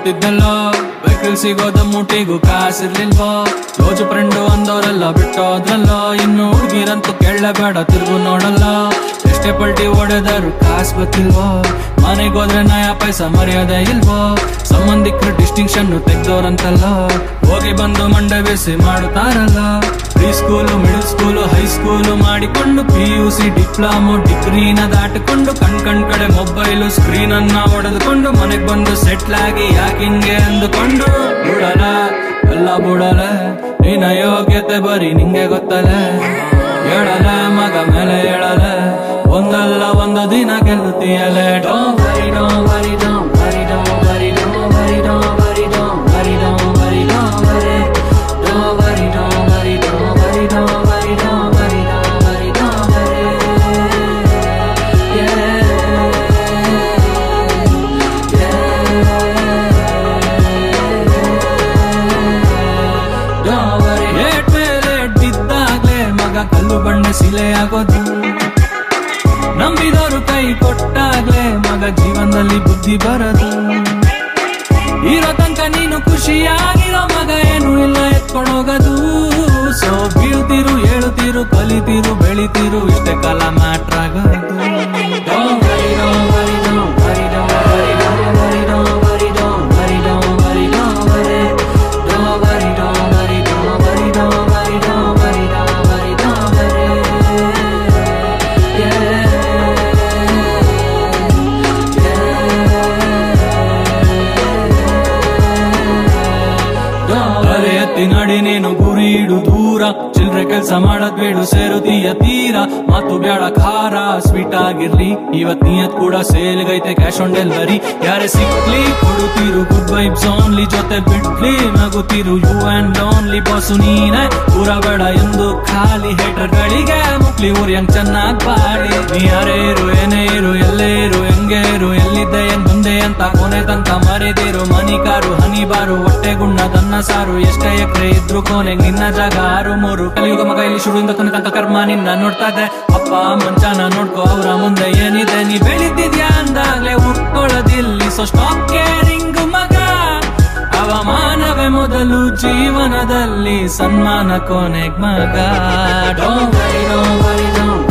ಅಂತಿದ್ದಲ್ಲೋ vehicle ಸಿಗೋದ ಮೂಟಿಗೂ ಕಾಸಿರ್ಲಿಲ್ವೋ ರೋಜು ಫ್ರೆಂಡು ಅಂದವರೆಲ್ಲ ಬಿಟ್ಟೋದ್ರಲ್ಲೋ ಇನ್ನು ಹುಡುಗಿರಂತೂ ಕೇಳಬೇಡ ತಿರುಗು ನೋಡಲ್ಲ ಎಷ್ಟೇ ಪಲ್ಟಿ ಹೊಡೆದರು ಕಾಸು ಗೊತ್ತಿಲ್ವೋ ಮನೆಗೋದ್ರೆ ನಯ ಪೈಸ ಮರ್ಯಾದೆ ಇಲ್ವೋ ಸಂಬಂಧಿಕರು ಡಿಸ್ಟಿಂಕ್ಷನ್ ತೆಗ್ದೋರಂತಲ್ಲ ಹೋಗಿ ಬಂದು ಮಂಡೆ ಬೇಸಿ ಮಾಡುತ್ತಾರಲ್ಲ preschool middle school high school ಮಾಡಿಕೊಂಡು PUC ಡಿಪ್ಲೊಮೊ ಡಿಗ್ರಿನ ದಾಟಿಕೊಂಡು ಕಣ್ ಕಡೆ ಮೊಬೈಲು ಸ್ಕ್ರೀನ್ ಅನ್ನ ಹೊಡೆದುಕೊಂಡು ಮನೆಗ್ ಬಂದು ಸೆಟ್ಲ್ ಆಗಿ ಯಾಕಿಂಗೆ ಅಂದುಕೊಂಡು ಬಿಡಲ ಎಲ್ಲ ಬಿಡಲ ನಿನ್ನ ಯೋಗ್ಯತೆ ಬರೀ ನಿಂಗೆ ಗೊತ್ತಲೆ ಹೇಳಲ ಮಗ ಮೇಲೆ ಹೇಳಲ ಒಂದಲ್ಲ ಒಂದು ದಿನ ಗೆಲ್ಲುತ್ತೀಯಲೆ don't worry don't worry don't worry don't worry don't worry don't worry don't worry don't worry don't worry don't worry don't worry don't worry don't worry don't worry don't worry don't worry don't worry ಏಟ್ ಮೇಲೆ ಬಿದ್ದಾಗ್ಲೇ ಮಗ ಕಲ್ಲು ಬಂಡೆ ಸಿಲೆ ಆಗೋದು ನಂಬಿದವರು ಕೈ ಕೊಟ್ಟಾಗ್ಲೇ ಮಗ ಜೀವನದಲ್ಲಿ ಬುದ್ಧಿ ಬರದು ಇರೋ ತನಕ ನೀನು ಖುಷಿಯಾಗಿರೋ ಮಗ ಏನು ಇಲ್ಲ ಎತ್ಕೊಂಡೋಗದು ಸೊ ಬೀಳ್ತಿರು ಹೇಳುತ್ತೀರು ಕಲಿತೀರು ಬೆಳಿತೀರು ಇಷ್ಟೇ ಕಾಲ ಮ್ಯಾಟ್ರ್ ಆಗೋದು ನಡಿ ನೀನು ಗುರಿ ಇಡು ದೂರ ಚಿಲ್ರೆ ಕೆಲ್ಸ ಮಾಡದ್ ಬೇಡು ಸೇರುತ್ತೀಯ ತೀರ ಮಾತು ಬ್ಯಾಡ ಖಾರ ಸ್ವೀಟ್ ಆಗಿರ್ಲಿ ಇವತ್ ನಿಯತ್ ಕೂಡ ಸೇಲ್ಗೈತೆ ಕ್ಯಾಶ್ ಆನ್ ಡೆಲಿವರಿ ಯಾರೇ ಸಿಕ್ಲಿ ಕೊಡುತ್ತೀರು ಗುಡ್ ವೈಬ್ಸ್ ಓನ್ಲಿ ಜೊತೆ ಬಿಡ್ಲಿ ನಗುತ್ತೀರು ಯು ಅಂಡ್ ಓನ್ಲಿ ಬಾಸು ನೀನೆ ಪೂರ ಬೇಡ ಎಂದು ಖಾಲಿ ಹೇಟರ್ ಗಳಿಗೆ ಮುಕ್ಲಿ ಊರಿಯಂಗ್ ಚೆನ್ನಾಗ್ ಬಾಳಿ ನೀ ಯಾರೇ ಇರು ಏನೇ ಇರು ಎಲ್ಲೇ ಇರು ಹೆಂಗೆ ಇರು ಎಲ್ಲಿದ್ದೆ ಏನ್ ಬಂದೆ ಅಂತ ಕೊನೆ ತನಕ ಮರೆದಿರು ಮನಿಕಾರು ಹನಿಬಾರು ಹೊಟ್ಟೆ ಗುಣ್ಣದನ್ನ ಸಾರು ಎಷ್ಟೇ ಎಕರೆ ಇದ್ರು ಕೊನೆಗ್ ನಿನ್ನ ಜಾಗ 6-3 ಕಲಿಯುಗ ಮಗ ಇಲ್ಲಿ ಶುರುವಿಂದ ಕೊನೆ ತನಕ ಕರ್ಮ ನಿನ್ನ ನೋಡ್ತಾ ಇದೆ ಅಪ್ಪ ಮಂಚಾನ ನೋಡ್ಕೋ ಅವ್ರ ಮುಂದೆ ಏನಿದೆ ನೀ ಬೆಳಿತಿದ್ಯಾ ಅಂದಾಗ್ಲೇ ಉಟ್ಕೊಳ್ಳೋದಿಲ್ಲಿ ಸೊ ಸ್ಟಾಪ್ ಕೇರಿಂಗ್ ಮಗ ಅವಮಾನವೇ ಮೊದಲು ಜೀವನದಲ್ಲಿ ಸನ್ಮಾನ ಕೊನೆಗ್ ಮಗ don't worry don't worry don't